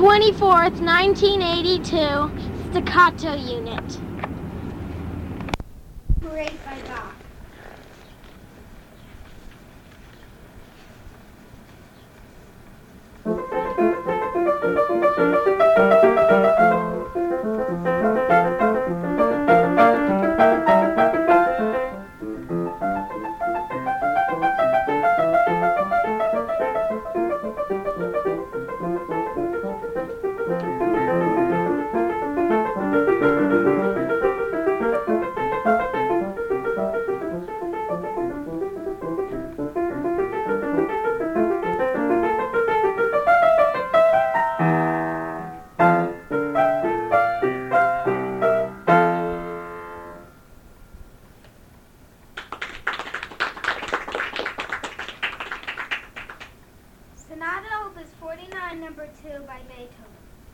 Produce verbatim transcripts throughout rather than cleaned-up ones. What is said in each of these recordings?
twenty-fourth, nineteen eighty-two, Staccato Unit. Parade by Bach. Sonata Opus forty-nine, number two by Beethoven.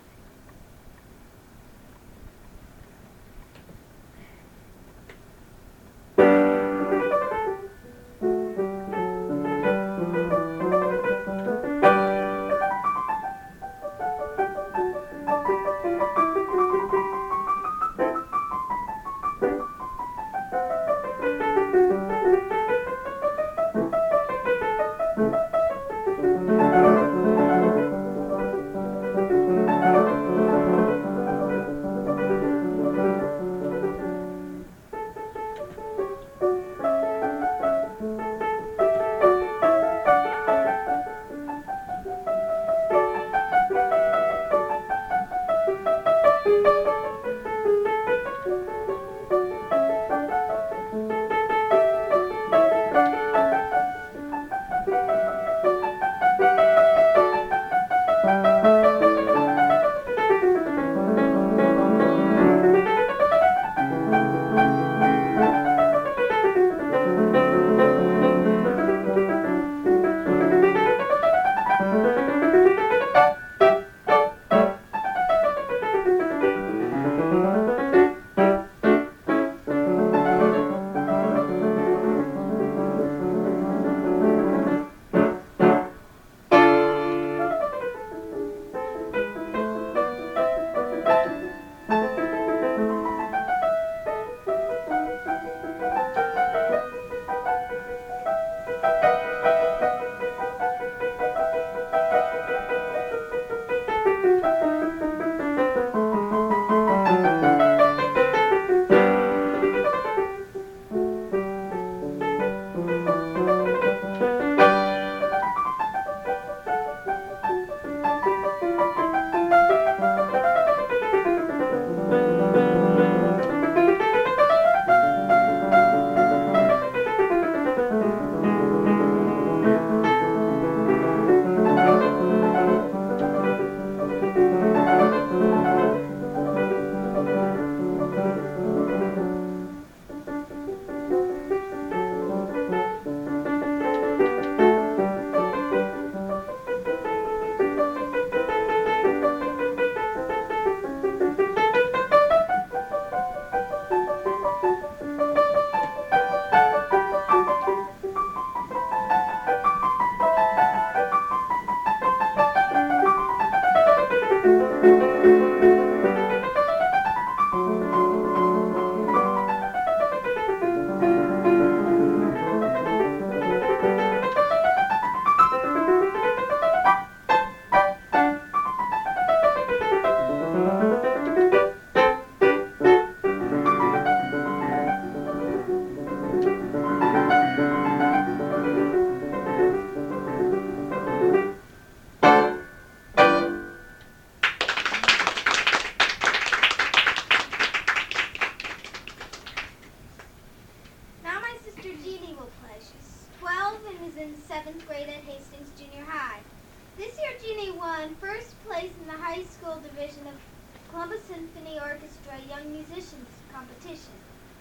in seventh grade at Hastings Junior High. This year, Jeannie won first place in the high school division of Columbus Symphony Orchestra Young Musicians Competition.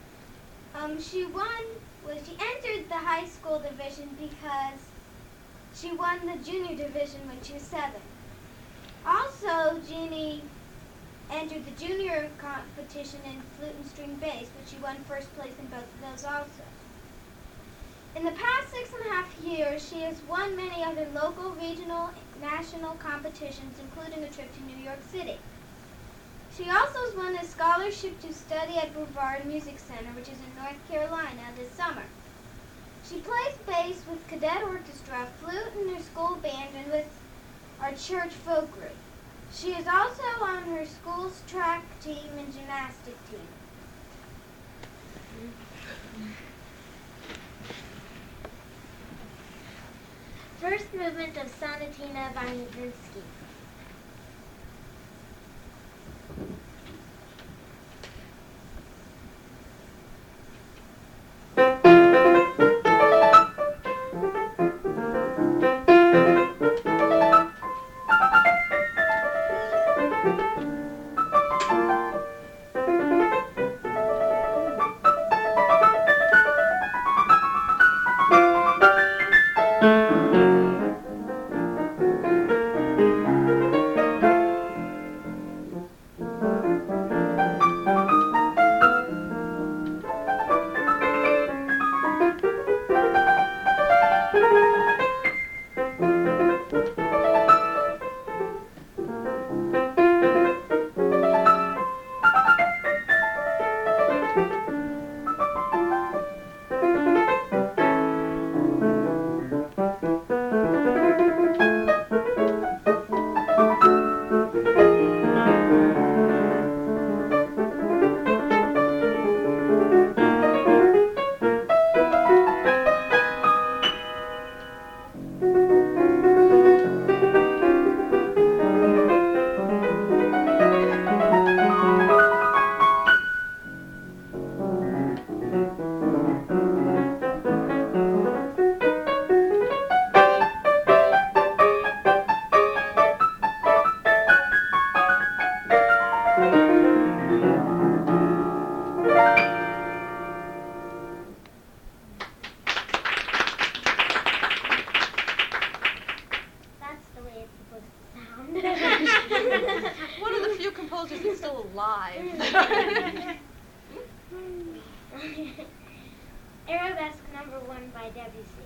Um, she won, well, she entered the high school division because she won the junior division when she was seven. Also, Jeannie entered the junior competition in flute and string bass, but she won first place in both of those also. In the past six and a half years, she has won many other local, regional, national competitions, including a trip to New York City. She also has won a scholarship to study at Brevard Music Center, which is in North Carolina, this summer. She plays bass with cadet orchestra, flute in her school band, and with our church folk group. She is also on her school's track team and gymnastic team. First movement of Sonatina by Nijinsky. One of the few composers that's still alive. Arabesque number one by Debussy.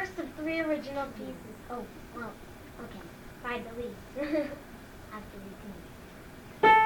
first of three original pieces. Oh, well, okay. By the lead. After we can.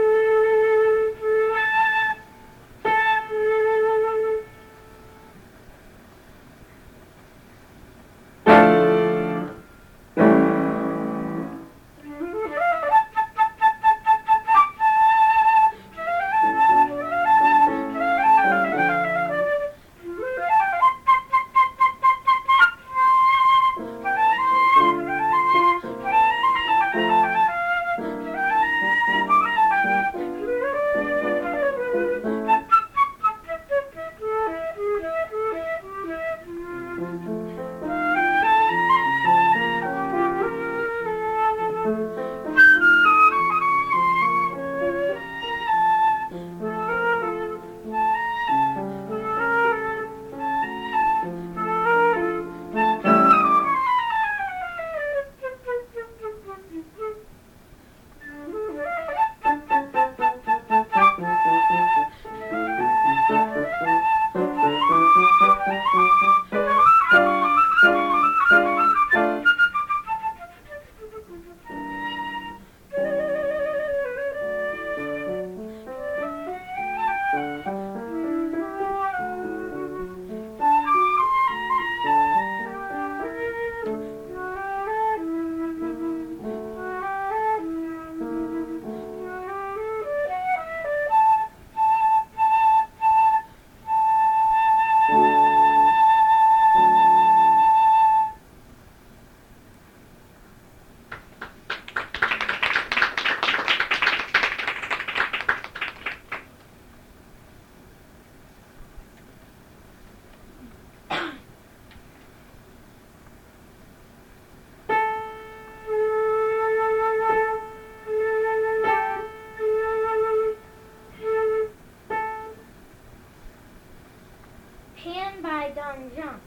Pan by Don Juan.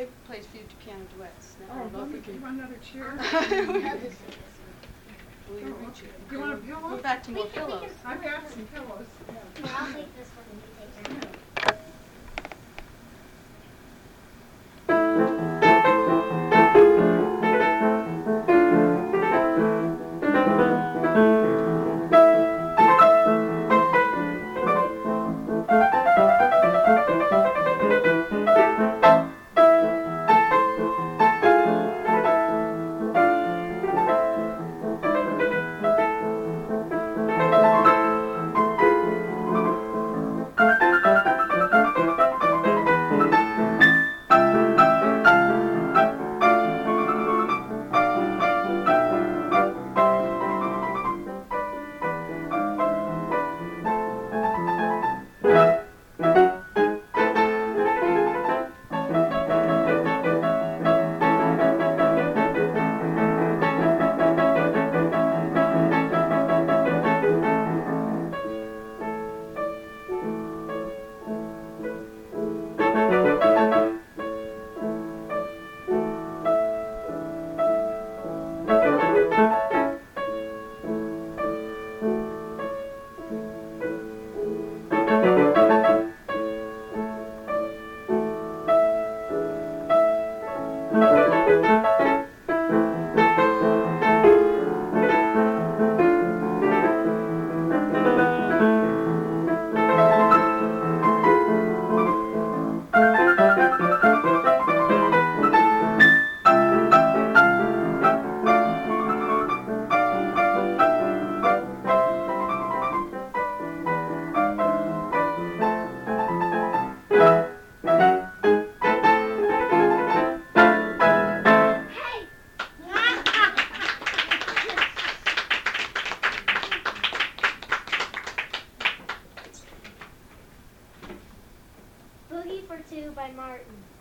They played a few piano duets. Now, I Oh, don't know let if me we give can. you another chair. I'll just do this Will you Oh, reach okay. it? Do you want a Go- pillow? Go back to more We can- we pillows. can- I've got some pillows. one. Here, I'll take this one and you take that. Hey! Boogie for Two by Martin.